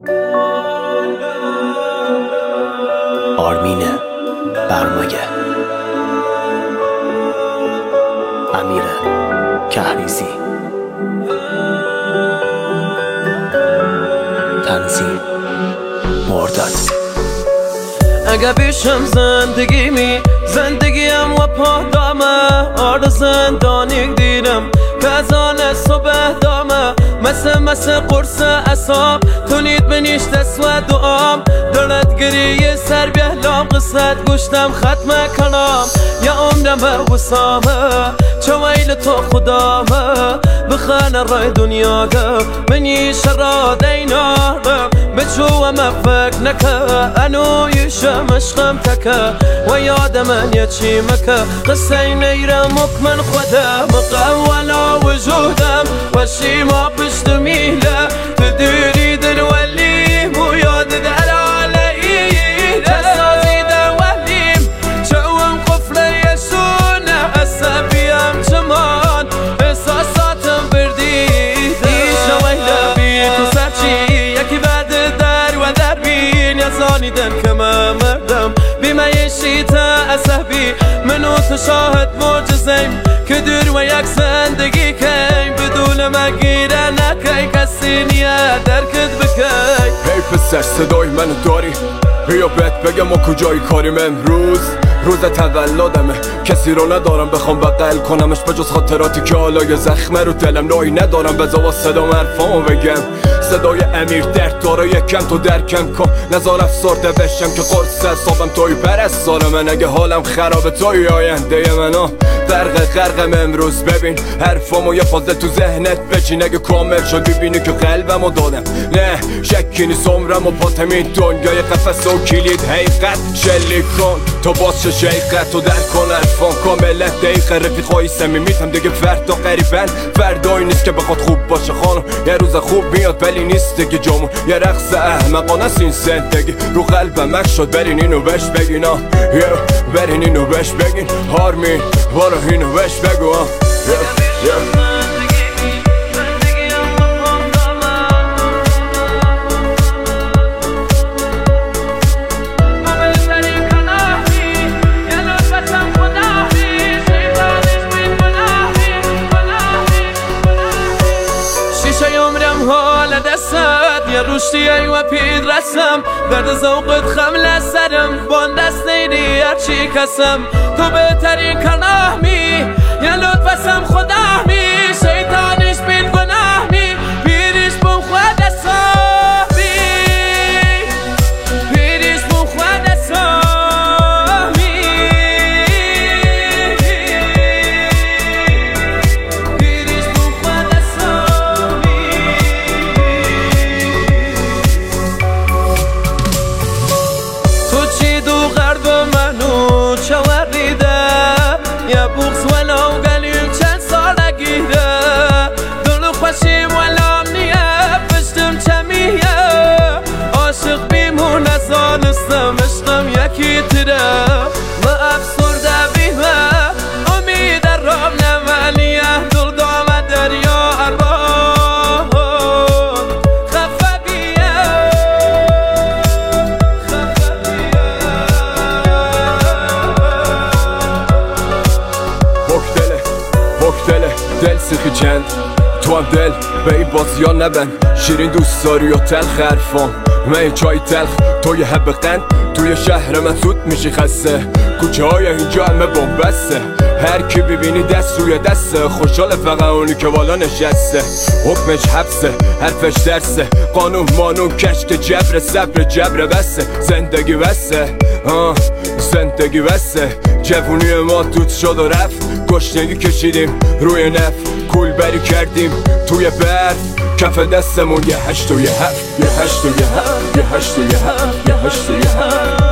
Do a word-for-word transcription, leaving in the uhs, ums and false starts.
آرمین برمگه، امیر کهریزی، تنظیم مرداد. اگه پیشم زندگیمی زندگیم و پادامه، آرد زندانی دیدم که از آن صبح دامه، مثل مثل قرص اصاب تونید بنیش دست و دعام، دلت گریه سر بیهلام قصت گوشتم ختم کنام، یا عمرم وسامه چه ویل تو خدامه، بخانه رای دنیا ده منی شراد ایناره، بچو مفک نکه انو یشم عشقم تکه، و یاد من یچی مکه قصه نیرم مکمن خودم، مقولا وجودم و شیما پشت میله، تدیری دل ولیم و یاد در علیه تسازی در ولیم، چوم قفل یسونه عصبیم چمان احساساتم بردید ایشا ویله بی تو سرچی یکی بعد در و در بین یزانیدن که من مردم بیمایشی تا عصبی منو تو شاهد معجزیم که دور و یک زندگی کیم بدون مگیره نکی کسی نیه درکت بکی. هی پسر صدای منو داری؟ بیا بهت بگم ما کجایی کاریم امروز، روز تولدمه، کسی رو ندارم بخوام بغل کنمش بجز خاطراتی که حالا یه زخمه رو دلم، نایی ندارم بذار صدا مرفامو بگم، صدای امیر درد داره یکم تو درکم کن، نظار افسرده بشم که قرص حسابم توی پرستاره من، اگه حالم خرابه توی آینده منو غرق غرقم امروز، ببین حرفامو یه فازه تو ذهنت بچین، اگه کامل شد ببینی که قلبمو دادم، نه شکی نیست عمرم و پاتم این دنیای قفس و کلید حقیقت شلیک کن تو باز چه شیقت تو در کن الفان کاملت دقیقه، رفیقای صمیمیتم دیگه فردا قریبن، فردایی نیست که بخواد خوب باشه خانم، یه روز خوب میاد ولی نیست دیگه جامون، یه رقص احمقانه است این زندگی، رو قلبم اخ شد برین اینو بهش بگین، آه برین اینو بهش بگین، آرمین بارو اینو بهش بگو، آه حال دستت یه روشتی و پید رسم، درد زوقت خمل سرم بان دست نیدی هرچی کسم، تو بهترین کناهمی یه لطفسم خداهمی، شیطانش بین گناهمی پیریش بون خود صاحبی، پیریش بون خود صاحبی، پیریش بون خود صاحبی. تو چی دو غرب منو چوریده، یه بغز ولو قلیم چند سال گیره، دلو خوشیم ولام نیه پشتم چمیه، عاشق بیمون از آنستم عشقم یکی تره، ما افسرده بیمه امید رام نمانیه، دل دامه دریا اربان خفه بیه خفه بیه. بکدله بکدله دل سیخی چند تو هم دل به این بازی ها نبند، شیرین دوست داری و تلخ حرفام من چای تلخ توی حب قند، توی شهر من زود میشی خسته، کوچه های اینجا همه بومبسته، هر کی ببینی دست روی دسته، خوشحال فقط اونی که بالا نشسته، حکمش حبسه حرفش درسه، قانون مانون کشک جبر صبر جبر بسته، زندگی بسته آه زندگی بسته، جوونی ما دود شد و رفت، گشنگی کشیدیم روی نف، کول بری کردیم توی برف، کف دستمون یه هشت و یه هفت، یه هشت و یه هفت، یه هشت و یه هفت، یه هشت و یه هفت.